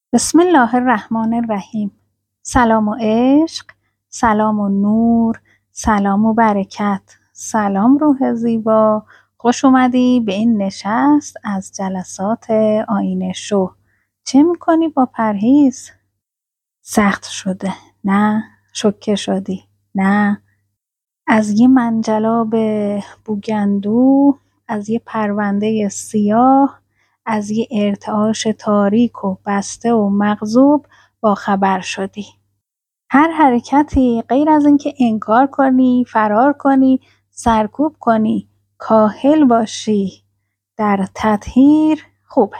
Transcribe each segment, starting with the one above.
بسم الله الرحمن الرحیم. سلام و عشق، سلام و نور، سلام و برکت، سلام روح زیبا. خوش اومدی به این نشست از جلسات آینه شو. چه میکنی با پرهیز؟ سخت شده؟ نه. شوکه شدی؟ نه. از یه منجلاب بوگندو، از یه پرونده سیاه، از یه ارتعاش تاریک و بسته و مغضوب با خبر شدی. هر حرکتی غیر از اینکه انکار کنی، فرار کنی، سرکوب کنی، کاهل باشی در تطهیر خوبه.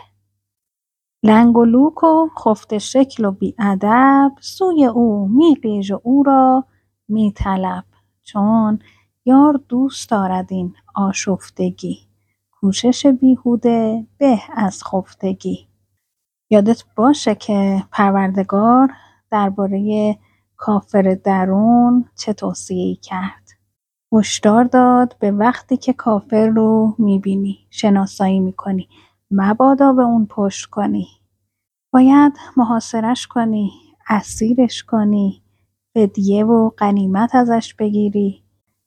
لنگ و لوک و خفته شکل و بی‌ادب، سوی او میغیژ و او را میطلب. چون یار دوست دارد این آشفتگی، کوشش بیهوده به از خفتگی. یادت باشه که پروردگار درباره کافر درون چه توصیه‌ای کرد. هشدار داد به وقتی که کافر رو میبینی، شناسایی میکنی، مبادا به اون پشت کنی. باید محاصرش کنی، اسیرش کنی، فدیه و غنیمت ازش بگیری.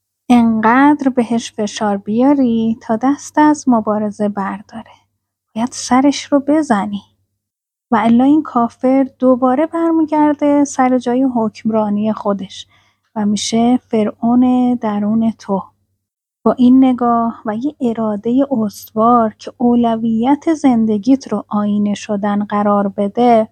انقدر بهش فشار بیاری تا دست از مبارزه برداره. باید سرش رو بزنی. و الا این کافر دوباره برمیگرده سر جای حکمرانی خودش و میشه فرعون درون تو. با این نگاه و یه اراده استوار که اولویت زندگیت رو آینه شدن قرار بده،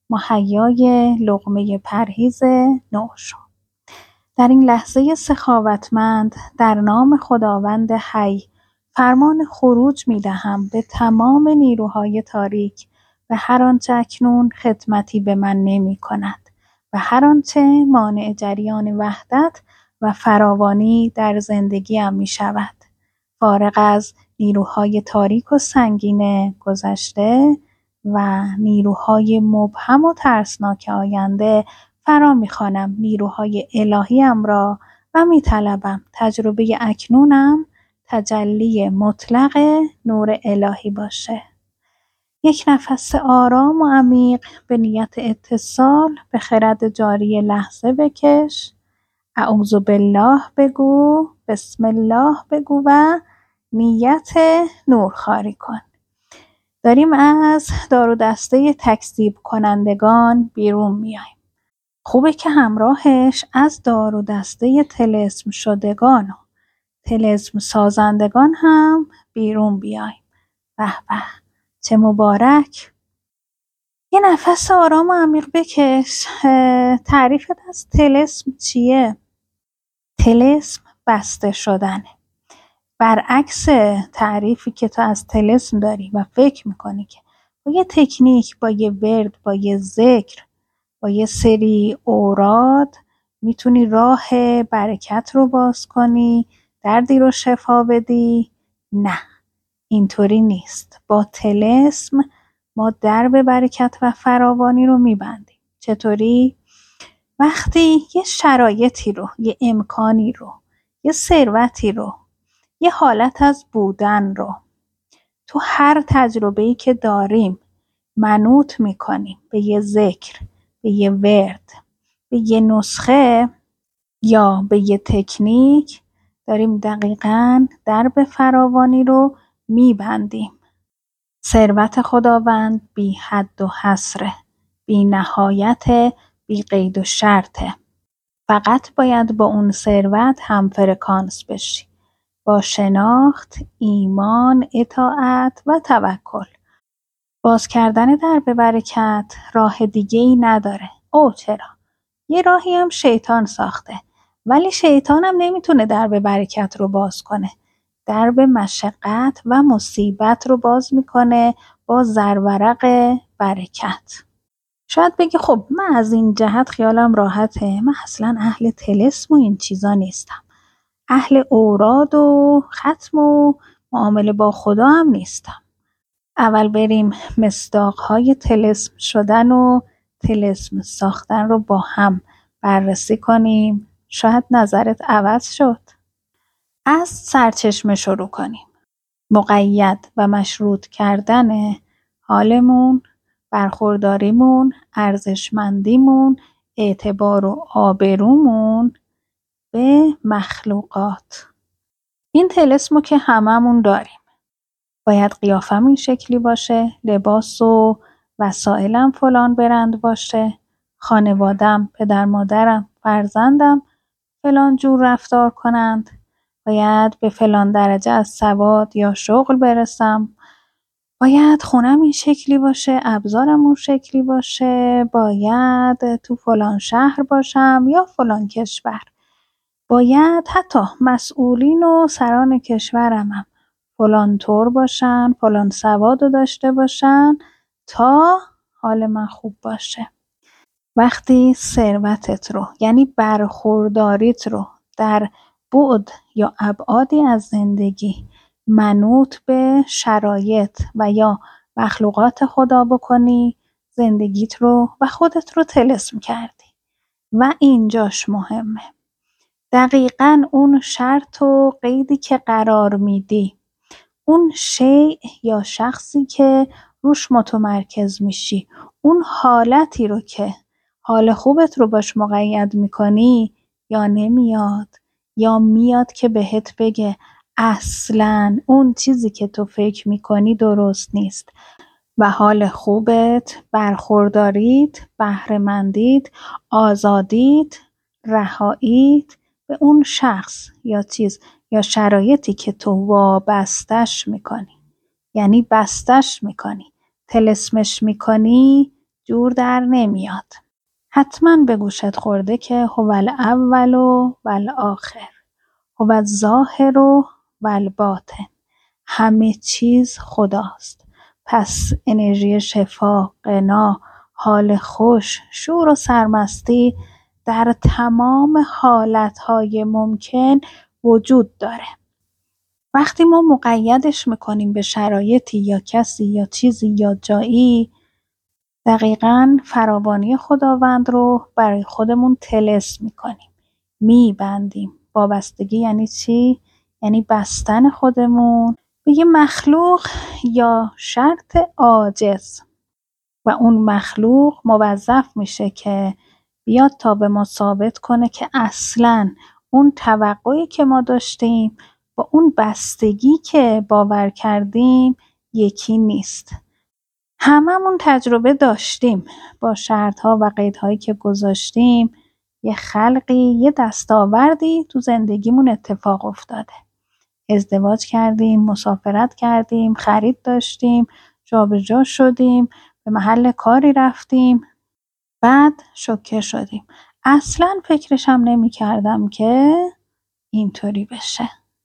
مهیای لقمه پرهیز نو شو. در این لحظه سخاوتمند در نام خداوند حی فرمان خروج می دهم به تمام نیروهای تاریک و هر آنچه اکنون خدمتی به من نمی کند و هر آنچه مانع جریان وحدت و فراوانی در زندگیم می شود. فارغ از نیروهای تاریک و سنگین گذشته و نیروهای مبهم و ترسناک آینده، فرا می‌خوانم نیروهای الهیم را و می‌طلبم تجربه اکنونم تجلی مطلق نور الهی باشه. یک نفس آرام و عمیق به نیت اتصال به خرد جاری لحظه بکش. اعوذ بالله بگو، بسم الله بگو و نیت نورخواری کن. داریم از دار و دسته تکذیب کنندگان بیرون میایم. خوبه که همراهش از دار و دسته طلسم شدگان و طلسم سازندگان هم بیرون بیایم. به به، چه مبارک. یه نفس آرام و عمیق بکش. تعریفت از طلسم چیه؟ طلسم بسته شدنه. برعکس تعریفی که تو از طلسم داری و فکر میکنی که با یه تکنیک، با یه ورد، با یه ذکر، با یه سری اوراد میتونی راه برکت رو باز کنی، دردی رو شفا بدی. نه، اینطوری نیست. با طلسم ما درب برکت و فراوانی رو میبندیم. چطوری؟ وقتی یه شرایطی رو، یه امکانی رو، یه ثروتی رو، یه حالت از بودن رو تو هر تجربه‌ای که داریم منوط میکنیم به یه ذکر، به یه ورد، به یه نسخه یا به یه تکنیک، داریم دقیقاً درب فراوانی رو میبندیم. ثروت خداوند بی حد و حصره، بی نهایت، بی قید و شرطه. فقط باید با اون ثروت هم فرکانس بشی. با شناخت، ایمان، اطاعت و توکل. باز کردن درب برکت راه دیگه‌ای نداره. چرا؟ یه راهی هم شیطان ساخته. ولی شیطان هم نمیتونه درب برکت رو باز کنه. درب مشقت و مصیبت رو باز میکنه با زرورق برکت. شاید بگی خب من از این جهت خیالم راحته، من اصلا اهل طلسم و این چیزا نیستم، اهل اوراد و ختم و معامله با خدا هم نیستم. اول بریم مصداق‌های طلسم شدن و طلسم ساختن رو با هم بررسی کنیم. شاید نظرت عوض شد. از سرچشمه شروع کنیم. مقید و مشروط کردن حالمون برخورداریمون، ارزشمندیمون، اعتبار و آبرومون به مخلوقات. این طلسمو که هممون داریم. باید قیافم این شکلی باشه، لباس و وسایلم فلان برند باشه، خانوادم، پدر مادرم، فرزندم فلان جور رفتار کنند، باید به فلان درجه از سواد یا شغل برسم، باید خونم این شکلی باشه، ابزارم اون شکلی باشه، باید تو فلان شهر باشم یا فلان کشور، باید حتی مسئولین و سران کشورم فلان طور باشن، فلان سواد رو داشته باشن تا حال من خوب باشه. وقتی ثروتت رو یعنی برخورداریت رو در بعد یا ابعادی از زندگی منوط به شرایط و یا مخلوقات خدا بکنی، زندگیت رو و خودت رو طلسم کردی. و اینجاش مهمه. دقیقاً اون شرط و قیدی که قرار میدی، اون شیء یا شخصی که روش متمرکز میشی، اون حالتی رو که حال خوبت رو باش مقید میکنی، یا نمیاد یا میاد که بهت بگه اصلاً اون چیزی که تو فکر میکنی درست نیست و حال خوبت، برخورداریت، بهره‌مندیت، آزادیت، رهاییت به اون شخص یا چیز یا شرایطی که تو وابستش میکنی، یعنی بستش میکنی، طلسمش میکنی، جور در نمیاد. حتما به گوشت خورده که هو الاول و الآخر، هو الظاهر و الباطن، همه چیز خداست. پس انرژی شفا، غنا، حال خوش، شور و سرمستی در تمام حالتهای ممکن وجود داره. وقتی ما مقیدش میکنیم به شرایطی یا کسی یا چیزی یا جایی، دقیقاً فراوانی خداوند رو برای خودمون طلسم میکنیم، میبندیم. وابستگی یعنی چی؟ یعنی بستن خودمون به یه مخلوق یا شرط عاجز و اون مخلوق موظف میشه که بیاد تا به ما ثابت کنه که اصلاً اون توقعی که ما داشتیم با اون بستگی که باور کردیم یکی نیست. هممون تجربه داشتیم با شرط‌ها و قیدهایی که گذاشتیم، یه خلقی، یه دستاوردی تو زندگیمون اتفاق افتاده. ازدواج کردیم، مسافرت کردیم، خرید داشتیم، جابجا شدیم، به محل کاری رفتیم، بعد شوکه شدیم. اصلاً فکرشم نمی کردم که اینطوری بشه.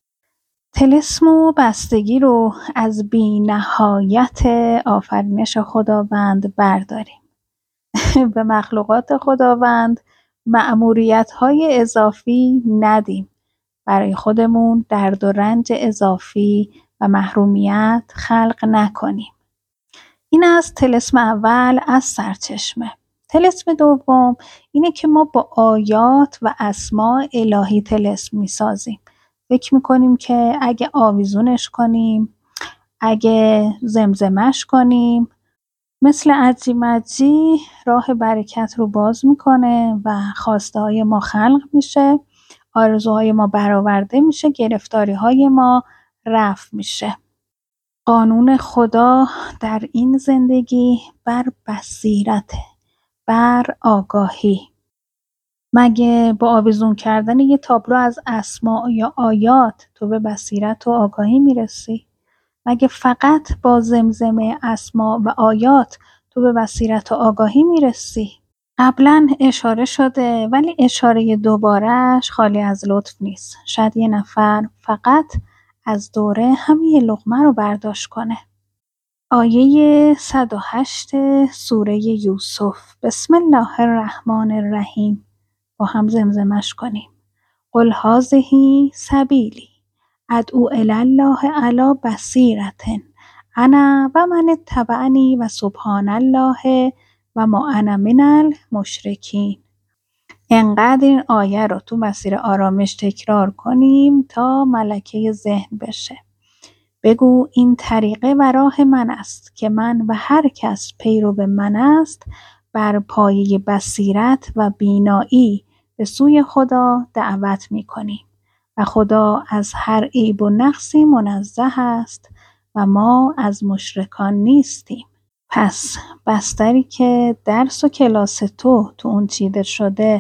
طلسم و بستگی رو از بی‌نهایت آفرینش خداوند برداریم. به مخلوقات خداوند مأموریت‌های اضافی ندیم. برای خودمون درد و رنج اضافی و محرومیت خلق نکنیم. این از طلسم اول از سرچشمه. طلسم دوم اینه که ما با آیات و اسماء الهی طلسم میسازیم. فکر میکنیم که اگه آویزونش کنیم، اگه زمزمش کنیم، مثل عجی مجی راه برکت رو باز میکنه و خواسته های ما خلق میشه، آرزوهای ما برآورده میشه، گرفتاری های ما رفع میشه. قانون خدا در این زندگی بر بصیرته، بر آگاهی. مگه با آویزون کردن یه تابلو از اسماء یا آیات تو به بصیرت و آگاهی میرسی؟ مگه فقط با زمزمه اسماء و آیات تو به بصیرت و آگاهی میرسی؟ قبلا اشاره شده ولی اشاره دوبارهش خالی از لطف نیست. شاید یه نفر فقط از دوره همین لقمه رو برداشت کنه. آیه 108 سوره یوسف. بسم الله الرحمن الرحیم. با هم زمزمش کنیم. قل هذه سبیلی ادعو الی الله علی بصیرة انا و من اتبعنی و سبحان الله و ما انا من المشرکین. انقدر این آیه رو تو مسیر آرامش تکرار کنیم تا ملکه ذهن بشه. بگو این طریقه و راه من است که من و هر کس پیرو من است بر پایه بصیرت و بینایی به سوی خدا دعوت می‌کنیم و خدا از هر عیب و نقصی منزه است و ما از مشرکان نیستیم. پس بستری که درس و کلاس تو اون چیده شده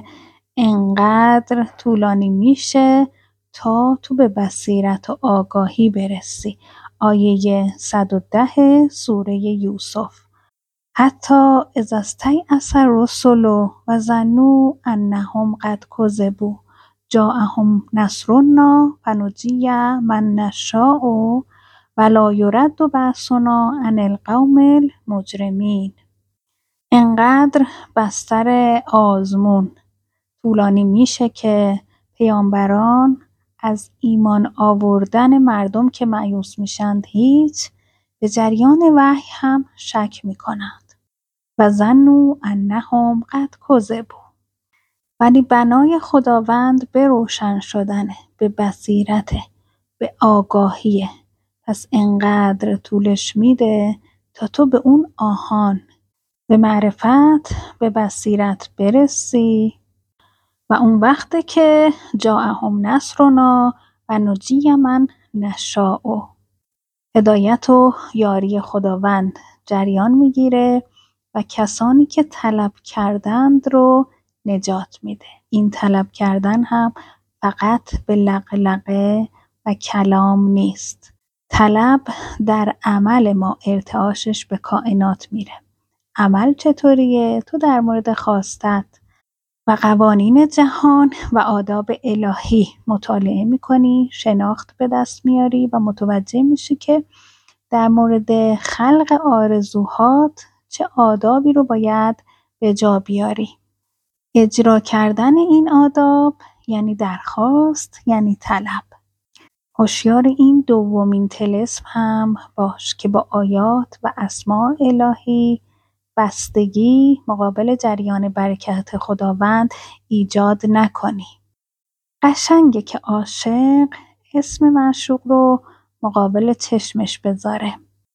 انقدر طولانی میشه تا تو به بصیرت و آگاهی برسی. آیه 110 سوره یوسف. حتی اذا استیأس الرسل و ظنوا انهم قد کذبوا جاءهم نصرنا فنجی من نشاء ولا یرد بأسنا عن القوم المجرمین. انقدر بستر آزمون طولانی میشه که پیامبران از ایمان آوردن مردم که مایوس میشند هیچ، به جریان وحی هم شک میکنند. و ظنوا انهم قد کذبوا. ولی بنای خداوند به روشن شدنه، به بصیرته، به آگاهیه. پس انقدر طولش میده تا تو به اون آهان، به معرفت، به بصیرت برسی و اون وقته که جاءهم نصرنا و نجی من نشاء، هدایت و یاری خداوند جریان میگیره و کسانی که طلب کردند رو نجات میده. این طلب کردن هم فقط به لقلقه و کلام نیست. طلب در عمل ما ارتعاشش به کائنات میره. عمل چطوریه؟ تو در مورد خواستت و قوانین جهان و آداب الهی مطالعه میکنی، شناخت به دست میاری و متوجه میشی که در مورد خلق آرزوهات چه آدابی رو باید به جا بیاری. اجرا کردن این آداب یعنی درخواست، یعنی طلب. هوشیار این دومین طلسم هم باش که با آیات و اسماء الهی بستگی مقابل جریان برکت خداوند ایجاد نکنی. قشنگه که عاشق اسم معشوق رو مقابل چشمش بذاره،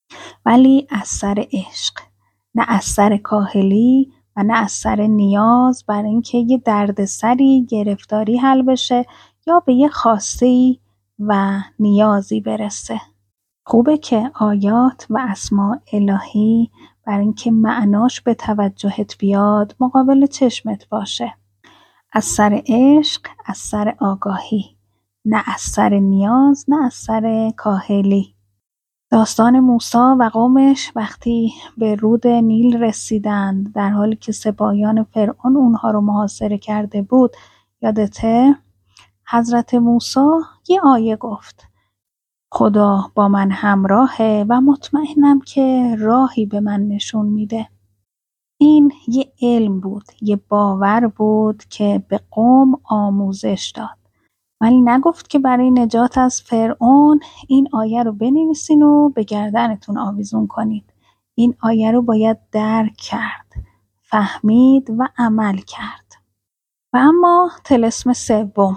ولی از سر عشق، نه از سر کاهلی و نه از سر نیاز بر اینکه یه دردسری، گرفتاری حل بشه یا به یه خواسته‌ای و نیازی برسه. خوبه که آیات و اسماء الهی بر اینکه معناش به توجهت بیاد مقابل چشمت باشه. از سر عشق، از سر آگاهی، نه از سر نیاز، نه از سر کاهلی. داستان موسی و قومش وقتی به رود نیل رسیدند در حالی که سپاهیان فرعون اونها رو محاصره کرده بود، یادته؟ حضرت موسی یه آیه گفت: خدا با من همراهه و مطمئنم که راهی به من نشون میده. این یه علم بود، یه باور بود که به قوم آموزش داد. ولی نگفت که برای نجات از فرعون این آیه رو بنویسین و به گردنتون آویزون کنید. این آیه رو باید درک کرد، فهمید و عمل کرد. و اما طلسم سوم،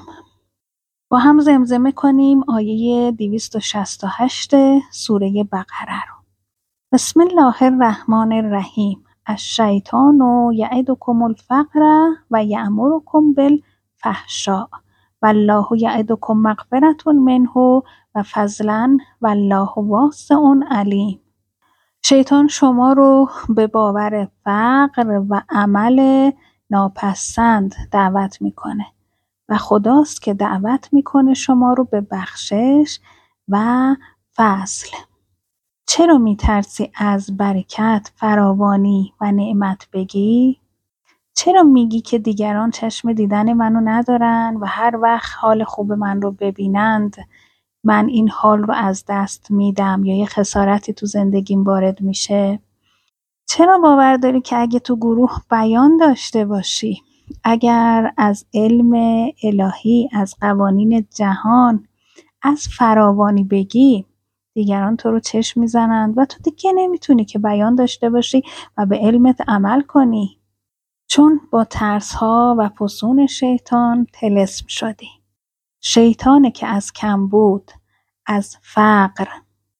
با هم زمزمه کنیم آیه 268 سوره بقره رو. بسم الله الرحمن الرحیم. الشیطان یعدکم الفقر و یأمرکم بالفحشاء والله یعدکم مغفرة منه و فضلا والله واسع علیم. شیطان شما رو به باور فقر و عمل ناپسند دعوت میکنه و خداست که دعوت میکنه شما رو به بخشش و فضل. چرا میترسی از برکت، فراوانی و نعمت بگی؟ چرا میگی که دیگران چشم دیدن منو ندارن و هر وقت حال خوب من رو ببینند من این حال رو از دست میدم یا یه خسارتی تو زندگیم وارد میشه؟ چرا باور داری که اگه تو گروه بیان داشته باشی، اگر از علم الهی، از قوانین جهان، از فراوانی بگی، دیگران تو رو چشم میزنند و تو دیگه نمیتونی که بیان داشته باشی و به علمت عمل کنی؟ چون با ترس‌ها و فسون شیطان طلسم شدی. شیطانه که از کمبود، از فقر،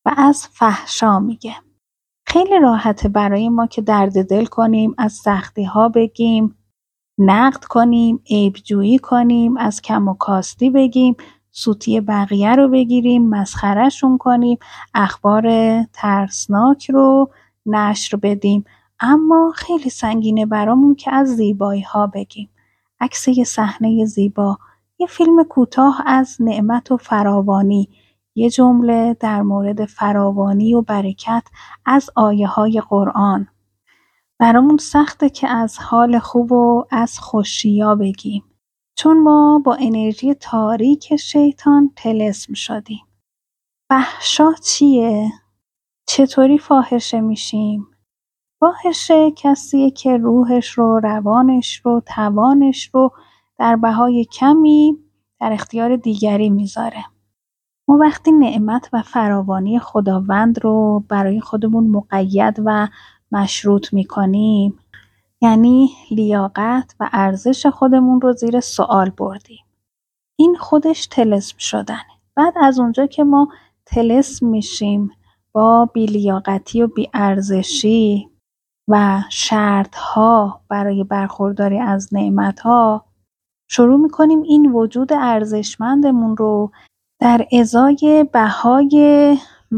و از فحشا میگه. خیلی راحته برای ما که درد دل کنیم، از سختی ها بگیم، نقد کنیم، عیبجویی کنیم، از کم و کاستی بگیم، سوتی بقیه رو بگیریم، مسخرهشون کنیم، اخبار ترسناک رو نشر بدیم. اما خیلی سنگینه برامون که از زیبایی ها بگیم. عکس یه صحنه زیبا، یه فیلم کوتاه از نعمت و فراوانی، یه جمله در مورد فراوانی و برکت از آیه های قرآن. برامون سخته که از حال خوب و از خوشی‌ها بگیم، چون ما با انرژی تاریک شیطان طلسم شدیم. فحشا چیه؟ چطوری فاحشه میشیم؟ فاحشه کسیه که روحش رو، روانش رو، توانش رو در بهای کمی در اختیار دیگری میذاره. ما وقتی نعمت و فراوانی خداوند رو برای خودمون مقید و مشروط میکنیم، یعنی لیاقت و ارزش خودمون رو زیر سوال بردیم. این خودش طلسم شدنه. بعد از اونجا که ما طلسم میشیم با بی‌لیاقتی و بی‌ارزشی و شرطها برای برخورداری از نعمتها، شروع میکنیم این وجود ارزشمندمون رو در ازای بهای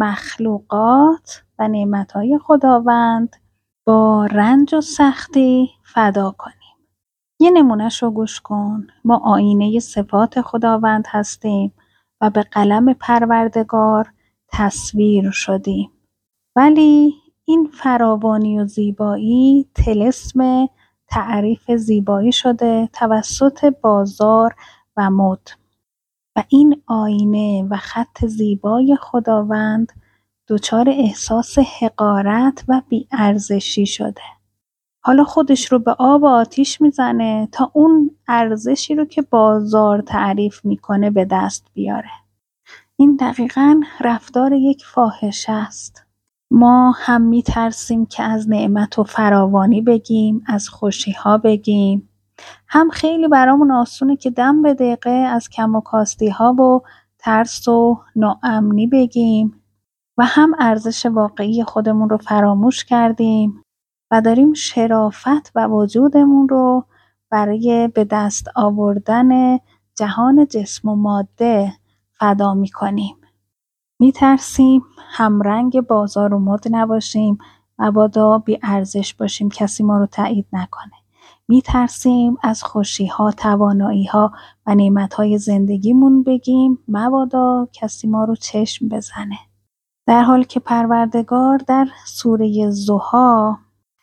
مخلوقات و نعمتهای خداوند با رنج و سختی فدا کنیم. یه نمونه‌ش رو گوش کن. ما آینه صفات خداوند هستیم و به قلم پروردگار تصویر شدیم. ولی این فراوانی و زیبایی طلسم تعریف زیبایی شده توسط بازار و مد. و این آینه و خط زیبای خداوند دچار احساس حقارت و بی‌ارزشی شده. حالا خودش رو به آب و آتیش میزنه تا اون ارزشی رو که بازار تعریف میکنه به دست بیاره. این دقیقاً رفتار یک فاحشه است. ما هم میترسیم که از نعمت و فراوانی بگیم، از خوشی‌ها بگیم. هم خیلی برامون آسونه که دم به دقیقه از کم و کاستی‌ها و ترس و ناامنی بگیم و هم ارزش واقعی خودمون رو فراموش کردیم و داریم شرافت و وجودمون رو برای به دست آوردن جهان جسم و ماده فدا می‌کنیم. میترسیم همرنگ بازار و مد نباشیم، مبادا بی ارزش باشیم، کسی ما رو تایید نکنه. میترسیم از خوشی‌ها، توانایی‌ها و نعمت‌های زندگیمون بگیم، مبادا کسی ما رو چشم بزنه. در حالی که پروردگار در سوره ضحی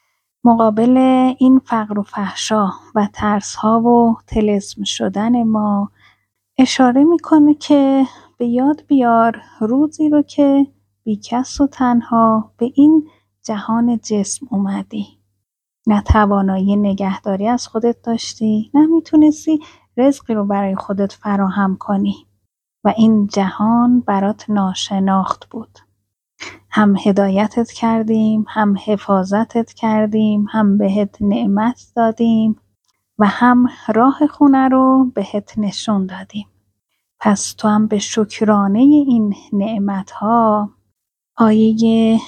مقابل این فقر و فحشا و ترس‌ها و طلسم شدن ما اشاره میکنه که به یاد بیار روزی رو که بی کس و تنها به این جهان جسم اومدی. نه توانایی نگهداری از خودت داشتی، نه میتونستی رزقی رو برای خودت فراهم کنی و این جهان برات ناشناخت بود. هم هدایتت کردیم، هم حفاظتت کردیم، هم بهت نعمت دادیم و هم راه خونه رو بهت نشون دادیم. پس تو هم به شکرانه این نعمت‌ها. آیه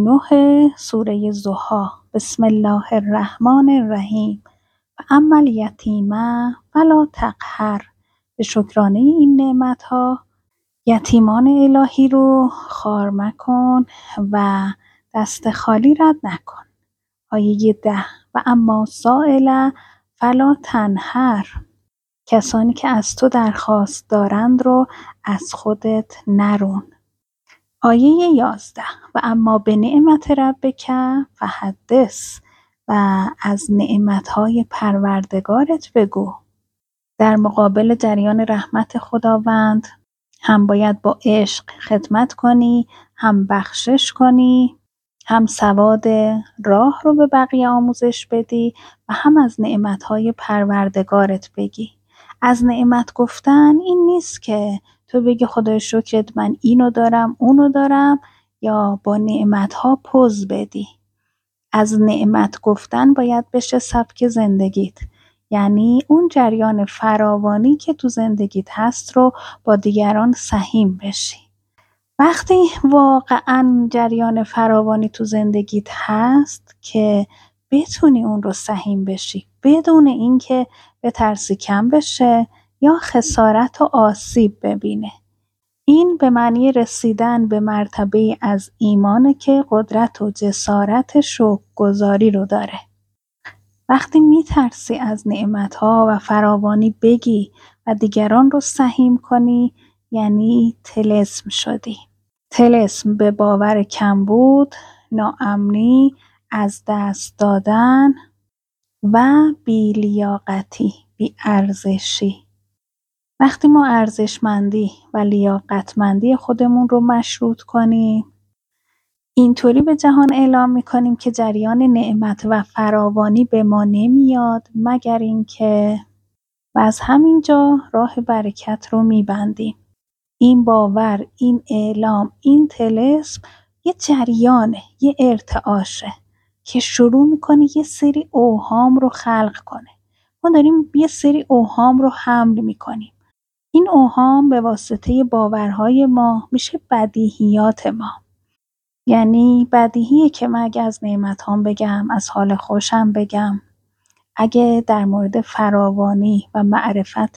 9 سوره ضحی. بسم الله الرحمن الرحیم. فاما الیتیم فلا تقهر. به شکرانه این نعمت‌ها یتیمان الهی رو خوار مکن و دست خالی رد نکن. آیه 10. و اما سائل فلا تنهر. کسانی که از تو درخواست دارند رو از خودت نرون. آیه 11. و اما به نعمت ربک فحدث. و از نعمتهای پروردگارت بگو. در مقابل جریان رحمت خداوند هم باید با عشق خدمت کنی، هم بخشش کنی، هم سواد راه رو به بقیه آموزش بدی و هم از نعمتهای پروردگارت بگی. از نعمت گفتن این نیست که تو بگی خدای شکرت من اینو دارم اونو دارم یا با نعمتها پوز بدی. از نعمت گفتن باید بشه سبک زندگیت، یعنی اون جریان فراوانی که تو زندگیت هست رو با دیگران سهیم بشی. وقتی واقعا جریان فراوانی تو زندگیت هست که بتونی اون رو سهیم بشی بدون اینکه بترسی کم بشه یا خسارت و آسیب ببینه. این به معنی رسیدن به مرتبه از ایمانه که قدرت و جسارت شکرگزاری رو داره. وقتی میترسی از نعمتها و فراوانی بگی و دیگران رو سهیم کنی یعنی طلسم شدی. طلسم به باور کمبود، ناامنی، از دست دادن و بی‌لیاقتی، بی‌ارزشی. وقتی ما ارزشمندی و لیاقتمندی خودمون رو مشروط کنیم، اینطوری به جهان اعلام میکنیم که جریان نعمت و فراوانی به ما نمیاد مگر اینکه و از همینجا راه برکت رو میبندیم. این باور، این اعلام، این طلسم یه جریانه، یه ارتعاشه که شروع میکنه یه سری اوهام رو خلق کنه. ما داریم یه سری اوهام رو حمل میکنیم. این اوهام به واسطه باورهای ما میشه بدیهیات ما. یعنی بدیهیه که من اگه از نعمتام بگم، از حال خوشم بگم، اگه در مورد فراوانی و معرفت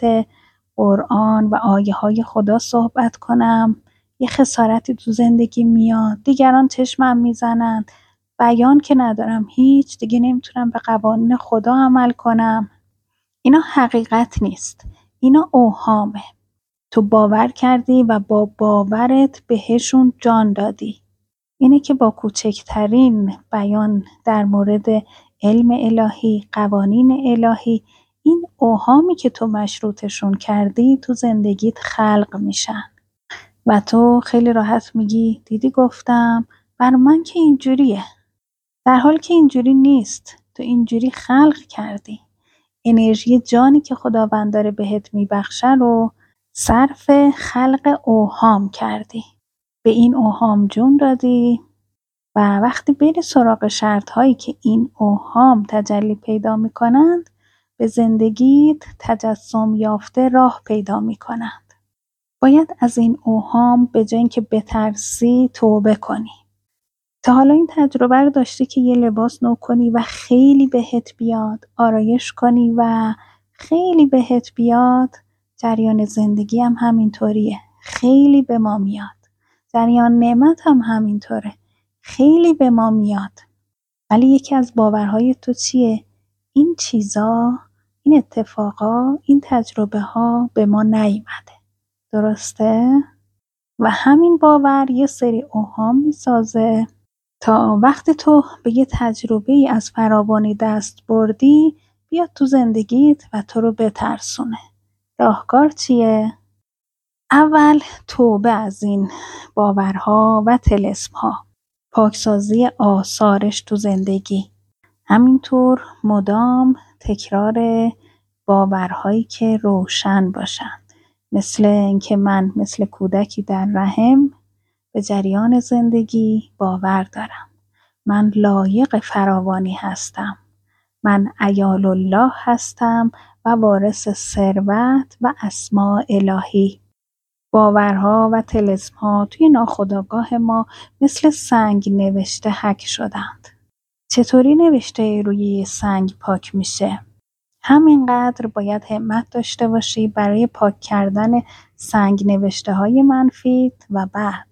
قرآن و آیه های خدا صحبت کنم، یه خسارتی تو زندگی میاد، دیگران چشمم میزنن، بیان که ندارم هیچ، دیگه نمیتونم به قوانین خدا عمل کنم. اینا حقیقت نیست، اینا اوهامه. تو باور کردی و با باورت بهشون جان دادی. اینه که با کوچکترین بیان در مورد علم الهی، قوانین الهی، این اوهامی که تو مشروطشون کردی تو زندگیت خلق میشن و تو خیلی راحت میگی دیدی گفتم بر من که اینجوریه، در حالی که اینجوری نیست. تو اینجوری خلق کردی. انرژی جانی که خداوند داره بهت میبخشه رو صرف خلق اوهام کردی. به این اوهام جون دادی و وقتی بری سراغ شرط هایی که این اوهام تجلی پیدا می کنند، به زندگیت تجسم یافته راه پیدا می کنند. باید از این اوهام به جای اینکه بترسی توبه کنی. تا حالا این تجربه رو داشتی که یه لباس نو کنی و خیلی بهت بیاد، آرایش کنی و خیلی بهت بیاد؟ جریان زندگی هم همینطوریه، خیلی به ما میاد. جریان نعمت هم همینطوره، خیلی به ما میاد. ولی یکی از باورهای تو چیه؟ این چیزا، این اتفاقا، این تجربه ها به ما نیومده. درسته؟ و همین باور یه سری اوهام میسازه تا وقتی تو به یه تجربه از فراوانی دست بردی بیاد تو زندگیت و تو رو بترسونه. راهکار چیه؟ اول توبه از این باورها و طلسم‌ها، پاکسازی آثارش تو زندگی. همینطور مدام تکرار باورهایی که روشن باشن، مثل اینکه من مثل کودکی در رحم به جریان زندگی باور دارم. من لایق فراوانی هستم. من عیال الله هستم و وارث ثروت و اسماء الهی. باورها و طلسم‌ها توی ناخودآگاه ما مثل سنگ نوشته حک شدند. چطوری نوشته روی سنگ پاک میشه؟ همینقدر باید همت داشته باشی برای پاک کردن سنگ نوشته های منفیت و بعد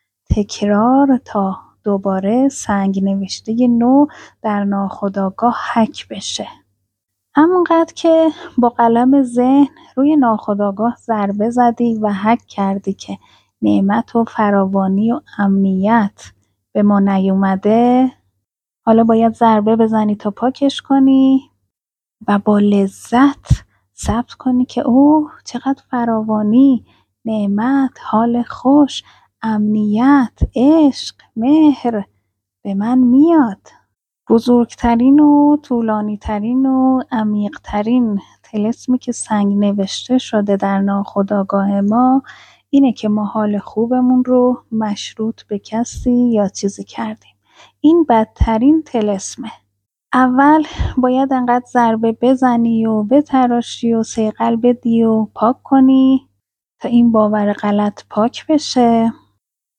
تکرار تا دوباره سنگ نوشته نو در ناخودآگاه حک بشه. همونقدر که با قلم ذهن روی ناخودآگاه ضربه زدی و حک کردی که نعمت و فراوانی و امنیت به ما نیومده، حالا باید ضربه بزنی تا پاکش کنی و با لذت ثبت کنی که اوه چقدر فراوانی، نعمت، حال خوش، امنیت، عشق، مهر به من میاد. بزرگترین و طولانیترین و عمیقترین طلسمی که سنگ نوشته شده در ناخودآگاه ما اینه که ما حال خوبمون رو مشروط به کسی یا چیزی کردیم. این بدترین طلسمه. اول باید انقدر ضربه بزنی و بتراشی و صیقل بدی و پاک کنی تا این باور غلط پاک بشه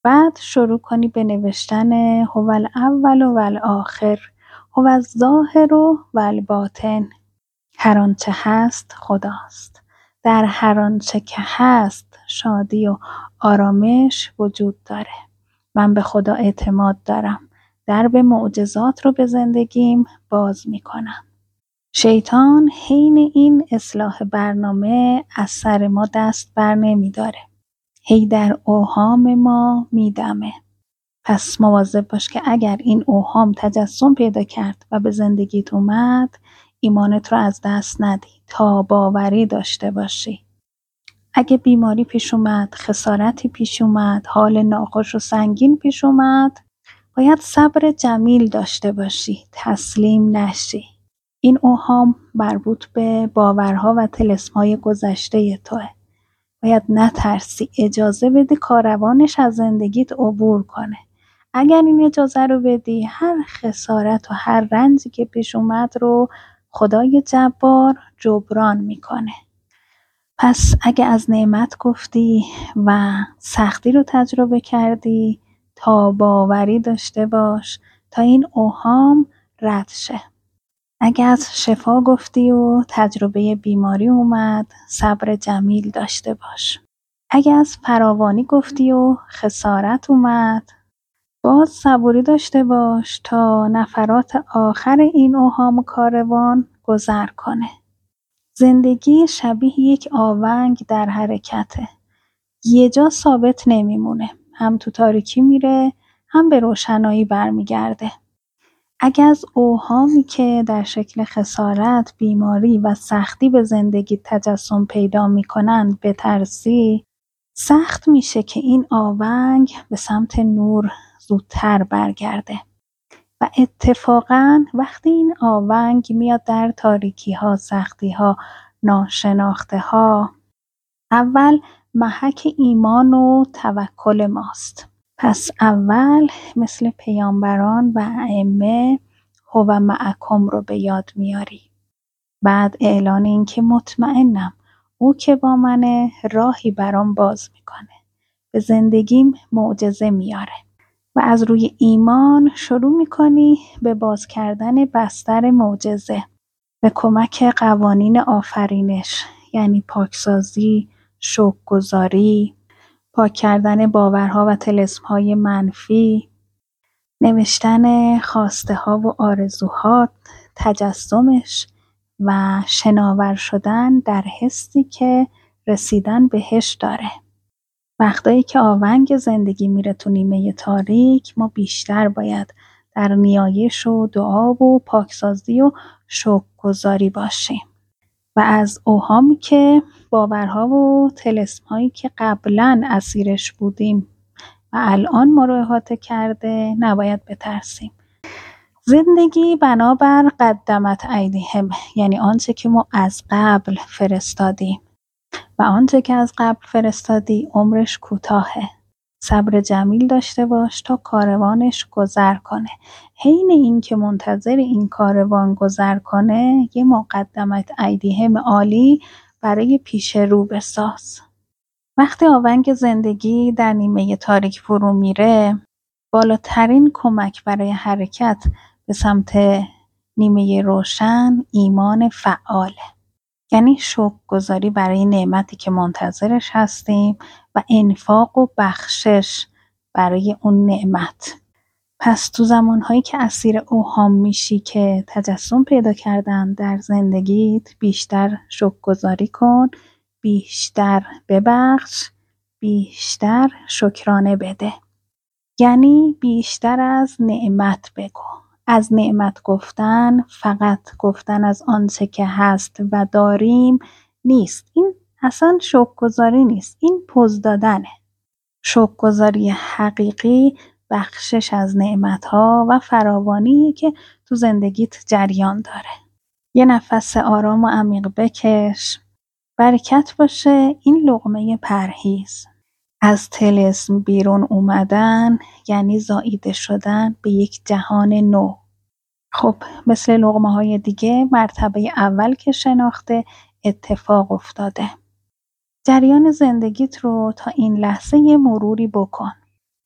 بعد شروع کنی به نوشتن هو الاول و الاخر، هو الظاهر و الباطن. هر آنچه هست خداست. در هر آنچه که هست شادی و آرامش وجود داره. من به خدا اعتماد دارم. درب معجزات رو به زندگیم باز میکنم. شیطان حین این اصلاح برنامه از سر ما دست بر نمیداره. هی در اوهام ما میدمه. پس مواظب باش که اگر این اوهام تجسم پیدا کرد و به زندگیت اومد، ایمانت رو از دست ندی تا باوری داشته باشی. اگه بیماری پیش اومد، خسارتی پیش اومد، حال ناخوش و سنگین پیش اومد، باید صبر جمیل داشته باشی، تسلیم نشی. این اوهام مربوط به باورها و طلسم‌های گذشته توئه. باید نترسی، اجازه بدی کاروانش از زندگیت عبور کنه. اگر این اجازه رو بدی، هر خسارت و هر رنجی که پیش اومد رو خدای جبار جبران میکنه. پس اگه از نعمت گفتی و سختی رو تجربه کردی، تا باوری داشته باش تا این اوهام رد شه. اگه از شفا گفتی و تجربه بیماری اومد، صبر جمیل داشته باش. اگه از فراوانی گفتی و خسارت اومد، باز صبوری داشته باش تا نفرات آخر این اوهام و کاروان گذر کنه. زندگی شبیه یک آونگ در حرکته. یه جا ثابت نمیمونه. هم تو تاریکی میره، هم به روشنایی برمیگرده. اگه از اوهامی که در شکل خسارت، بیماری و سختی به زندگی تجسم پیدا میکنند بترسی، سخت میشه که این آونگ به سمت نور زودتر برگرده. و اتفاقاً وقتی این آونگ میاد در تاریکی ها، سختی ها، ناشناخته ها، اول محک ایمان و توکل ماست. پس اول مثل پیامبران و ائمه هو معکم رو به یاد میاری. بعد اعلان این که مطمئنم او که با منه راهی برام باز میکنه. به زندگیم معجزه میاره. و از روی ایمان شروع میکنی به باز کردن بستر معجزه. به کمک قوانین آفرینش، یعنی پاکسازی، شکرگزاری، پاک کردن باورها و طلسم‌های منفی، نوشتن خواسته ها و آرزوها، تجسمش و شناور شدن در حسی که رسیدن بهش داره. وقتایی که آونگ زندگی میره تو نیمه تاریک، ما بیشتر باید در نیایش و دعا و پاکسازی و شکرگزاری باشیم. و از اوهامی که باورها و طلسم‌هایی که قبلا اسیرش بودیم و الان ما رو احاطه کرده نباید بترسیم. زندگی بنابر قدمت ایدیهم، یعنی آنچه که ما از قبل فرستادیم. و آنچه که از قبل فرستادی عمرش کوتاهه. صبر جمیل داشته باش تا کاروانش گذر کنه. حین این که منتظر این کاروان گذر کنه، یه مقدمت ایدیهم عالی برای پیش رو بساز. وقتی آونگ زندگی در نیمه تاریک فرو میره، بالاترین کمک برای حرکت به سمت نیمه روشن ایمان فعاله. یعنی شکرگزاری برای نعمتی که منتظرش هستیم و انفاق و بخشش برای اون نعمت. پس تو زمانهایی که اسیر اوهام میشی که تجسم پیدا کردن در زندگیت، بیشتر شکرگزاری کن، بیشتر ببخش، بیشتر شکرانه بده. یعنی بیشتر از نعمت بگو. از نعمت گفتن فقط گفتن از آنچه که هست و داریم نیست. این اصلا شکرگزاری نیست. این پوز دادنه. شکرگزاری حقیقی بخشش از نعمتها و فراوانی که تو زندگیت جریان داره. یه نفس آرام و عمیق بکش. برکت باشه این لقمه پرهیز. از طلسم بیرون اومدن یعنی زاییده شدن به یک جهان نو. خب مثل لقمه‌های دیگه، مرتبه اول که شناخته اتفاق افتاده. جریان زندگیت رو تا این لحظه یه مروری بکن.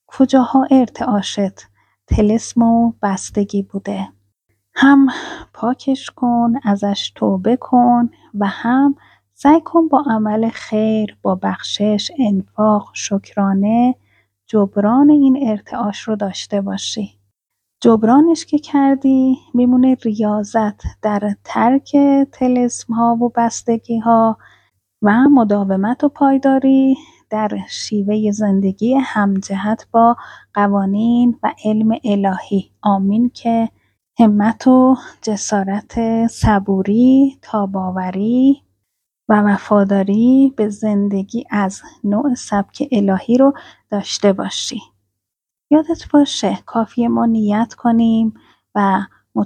کجاها ارتعاشت طلسم و بستگی بوده. هم پاکش کن، ازش توبه کن و هم سعی کن با عمل خیر، با بخشش، انفاق، شکرانه جبران این ارتعاش رو داشته باشی. جبرانش که کردی میمونه ریاضت در ترک طلسم ها و بستگی ها و مداومت و پایداری در شیوه زندگی همجهت با قوانین و علم الهی. آمین که همت و جسارت، صبوری، تاباوری و وفاداری به زندگی از نوع سبک الهی رو داشته باشی. یادت باشه کافیه ما نیت کنیم و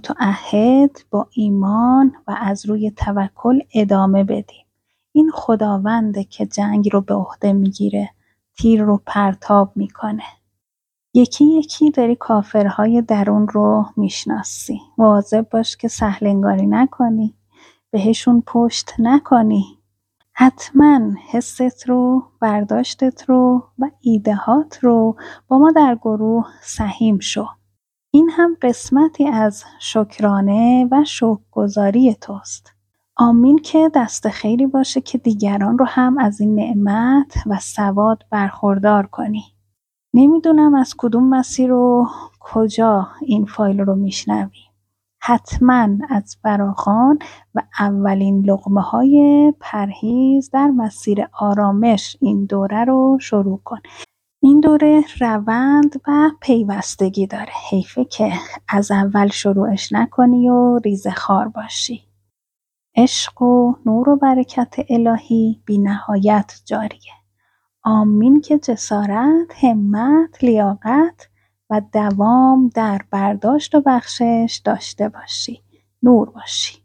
متعهد با ایمان و از روی توکل ادامه بدیم. این خداونده که جنگ رو به عهده میگیره، تیر رو پرتاب میکنه. یکی یکی داری کافرهای درون رو میشناسی. مواظب باش که سهل انگاری نکنی، بهشون پشت نکنی. حتما حست رو، برداشتت رو و ایدهات رو با ما در گروه سهیم شو. این هم قسمتی از شکرانه و شکرگزاری توست. آمین که دست خیری باشه که دیگران رو هم از این نعمت و ثواب برخوردار کنی. نمیدونم از کدوم مسیر و کجا این فایل رو میشنوی. حتما از فراخوان و اولین لقمه‌های پرهیز در مسیر آرامش این دوره رو شروع کن. این دوره روند و پیوستگی داره. حیفه که از اول شروعش نکنی و ریزه خوار باشی. عشق و نور و برکت الهی بی نهایت جاریه. آمین که جسارت، همت، لیاقت و دوام در برداشت و بخشش داشته باشی. نور باشی.